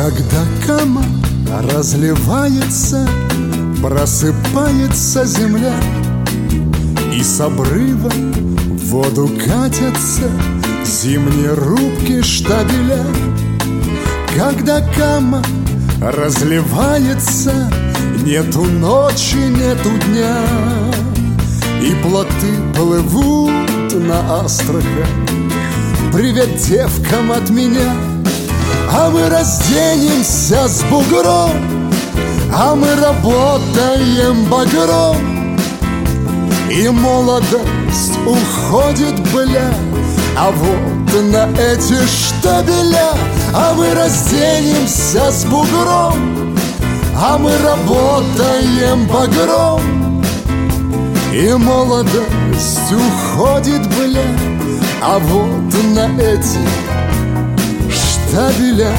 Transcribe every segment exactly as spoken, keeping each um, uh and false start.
Когда кама разливается, просыпается земля, и с обрыва в воду катятся зимние рубки штабеля. Когда кама разливается, нету ночи, нету дня, и плоты плывут на Астрахань. Привет девкам от меня. А мы разденемся с бугром, а мы работаем багром, и молодость уходит, бля, а вот на эти штабеля. А мы разденемся с бугром, а мы работаем багром, и молодость уходит, бля, а вот на эти штабеля.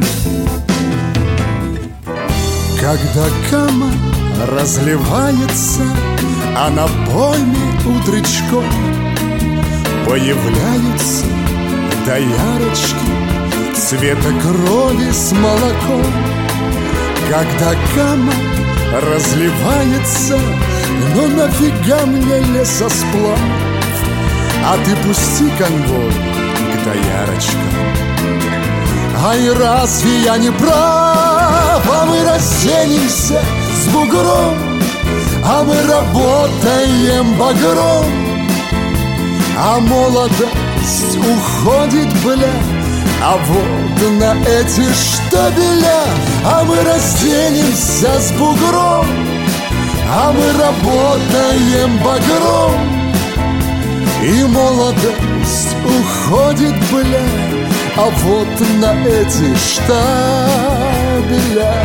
Когда кама разливается, а на пойме утречком появляются доярочки цвета крови с молоком. Когда кама разливается, ну нафига мне лесосплав? А ты пусти конвой к доярочкам. Ай, разве я не прав? А мы разденемся с бугром, а мы работаем багром, а молодость уходит, бля, а вот на эти штабеля. А мы разденемся с бугром, а мы работаем багром, и молодость уходит, бля, а вот на эти штабеля.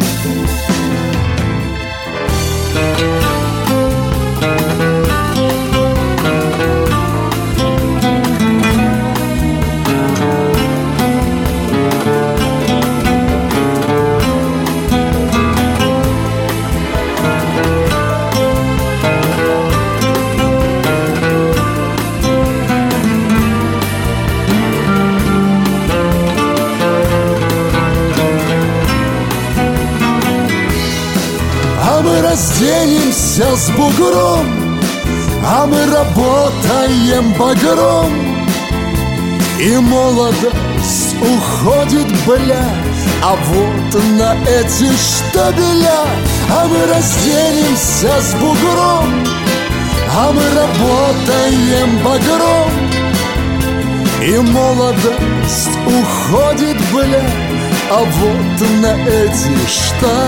Разденемся с бугром, а мы работаем багром, и молодость уходит, бля, а вот на эти штабеля. А мы разденемся с бугром, а мы работаем багром, и молодость уходит, бля, а вот на эти штабеля.